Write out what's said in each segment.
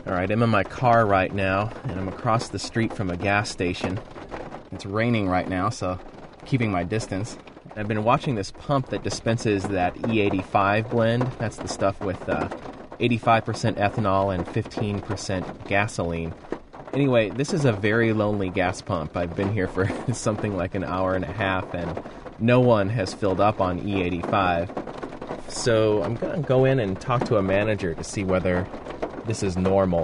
All right, I'm in my car right now, and I'm across the street from a gas station. It's raining right now, so keeping my distance. I've been watching this pump that dispenses that E85 blend. That's the stuff with 85% ethanol and 15% gasoline. Anyway, this is a very lonely gas pump. I've been here for something like an hour and a half, and no one has filled up on E85. So I'm going to go in and talk to a manager to see whether this is normal.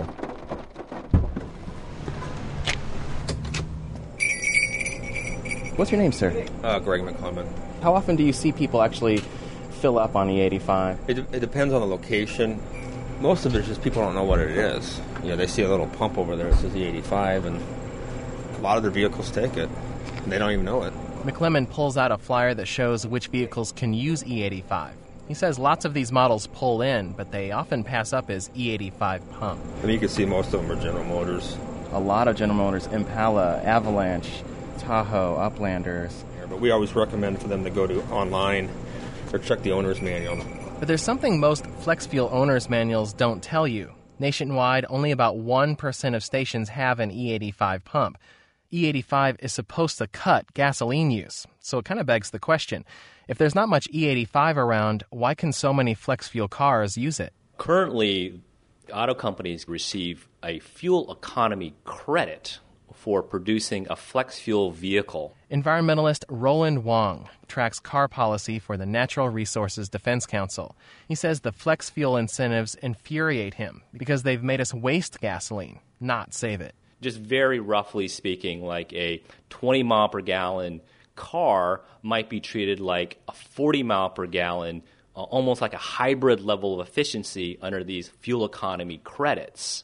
What's your name, sir? Greg McClellan. How often do you see people actually fill up on E85? It depends on the location. Most of it is just people don't know what it is. You know, they see a little pump over there that says E85, and a lot of their vehicles take it. And they don't even know it. McClellan pulls out a flyer that shows which vehicles can use E85. He says lots of these models pull in, but they often pass up as E85 pump. And you can see most of them are General Motors. A lot of General Motors, Impala, Avalanche, Tahoe, Uplanders. Yeah, but we always recommend for them to go to online or check the owner's manual. But there's something most flex fuel owner's manuals don't tell you. Nationwide, only about 1% of stations have an E85 pump. E85 is supposed to cut gasoline use, so it kind of begs the question. If there's not much E85 around, why can so many flex fuel cars use it? Currently, auto companies receive a fuel economy credit for producing a flex fuel vehicle. Environmentalist Roland Wong tracks car policy for the Natural Resources Defense Council. He says the flex fuel incentives infuriate him because they've made us waste gasoline, not save it. Just very roughly speaking, like a 20 mile per gallon car might be treated like a 40 mile per gallon, almost like a hybrid level of efficiency under these fuel economy credits,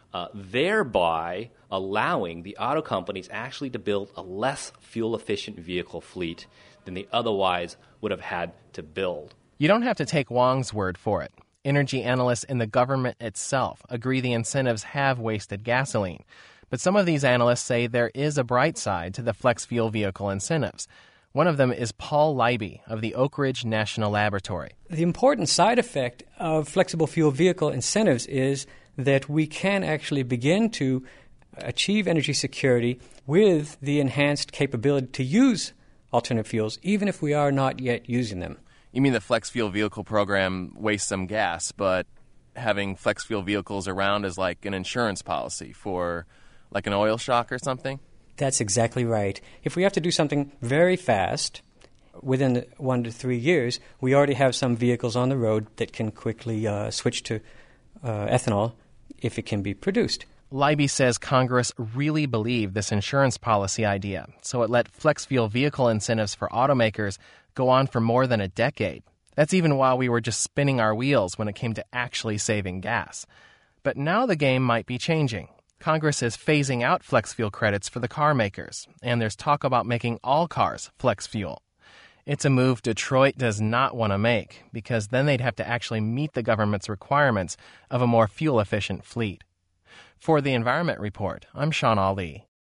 thereby allowing the auto companies actually to build a less fuel-efficient vehicle fleet than they otherwise would have had to build. You don't have to take Wong's word for it. Energy analysts in the government itself agree the incentives have wasted gasoline. But some of these analysts say there is a bright side to the flex fuel vehicle incentives. One of them is Paul Leiby of the Oak Ridge National Laboratory. The important side effect of flexible fuel vehicle incentives is that we can actually begin to achieve energy security with the enhanced capability to use alternative fuels, even if we are not yet using them. You mean the flex fuel vehicle program wastes some gas, but having flex fuel vehicles around is like an insurance policy for like an oil shock or something? That's exactly right. If we have to do something very fast, within 1 to 3 years, we already have some vehicles on the road that can quickly switch to ethanol if it can be produced. Leiby says Congress really believed this insurance policy idea, so it let flex fuel vehicle incentives for automakers go on for more than a decade. That's even while we were just spinning our wheels when it came to actually saving gas. But now the game might be changing. Congress is phasing out flex fuel credits for the car makers, and there's talk about making all cars flex fuel. It's a move Detroit does not want to make, because then they'd have to actually meet the government's requirements of a more fuel-efficient fleet. For the Environment Report, I'm Sean Ali.